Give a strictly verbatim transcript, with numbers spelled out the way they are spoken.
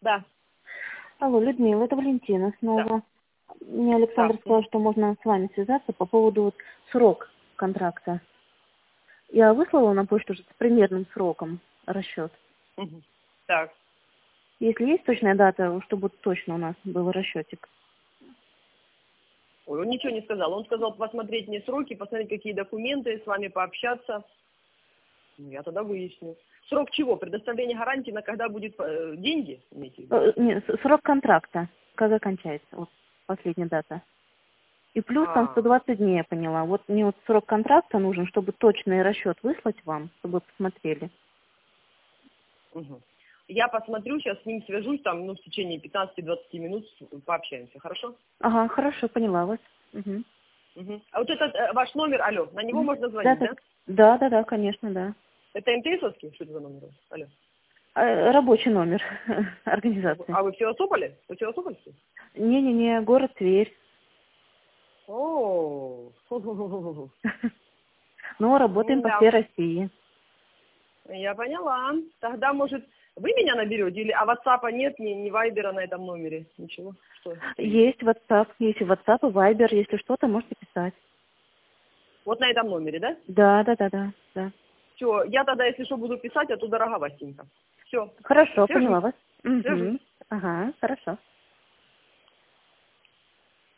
Да. Алло, Людмила, это Валентина Да. снова. Мне Александр Да. сказал, что можно с вами связаться по поводу вот срок контракта. Я выслала на почту уже с примерным сроком расчет. Мгм. Так. Если есть точная дата, чтобы точно у нас был расчетик. Ой, он ничего не сказал. Он сказал посмотреть мне сроки, посмотреть, какие документы, с вами пообщаться. Ну, я тогда выясню. Срок чего? Предоставление гарантии на когда будет э, деньги? Имеете в виду? Э, нет, с- срок контракта, когда кончается, вот последняя дата. И плюс там сто А, двадцать дней, я поняла. Вот мне вот срок контракта нужен, чтобы точный расчет выслать вам, чтобы вы посмотрели. угу. Я посмотрю, сейчас с ним свяжусь, там, ну, в течение пятнадцати-двадцати минут пообщаемся, хорошо? Ага, хорошо, поняла вас. Угу. Угу. А вот этот э, ваш номер, алло, на него Мгм. можно Да, звонить, да, да? да, да, да, конечно, да. Это МТСовский? Что это за номер? Алло. Э, Рабочий номер Рабо- организации. А вы в Севастополе? Вы в Севастопольске? Не-не-не, город Тверь. О, ху-ху-ху-ху-ху. Но работаем по Да, всей России. я поняла. Тогда, может, вы меня наберете? Или, а ватсапа нет, ни, ни вайбера на этом номере? Ничего? Что? Есть WhatsApp, есть и WhatsApp, и Viber. Если что-то, можете писать. Вот на этом номере, да? Да, да, да, да, да. Все, я тогда, если что, буду писать, а то дорого Васенька. Все, Хорошо, поняла свяжусь, вас. свяжусь. Угу. Ага, хорошо.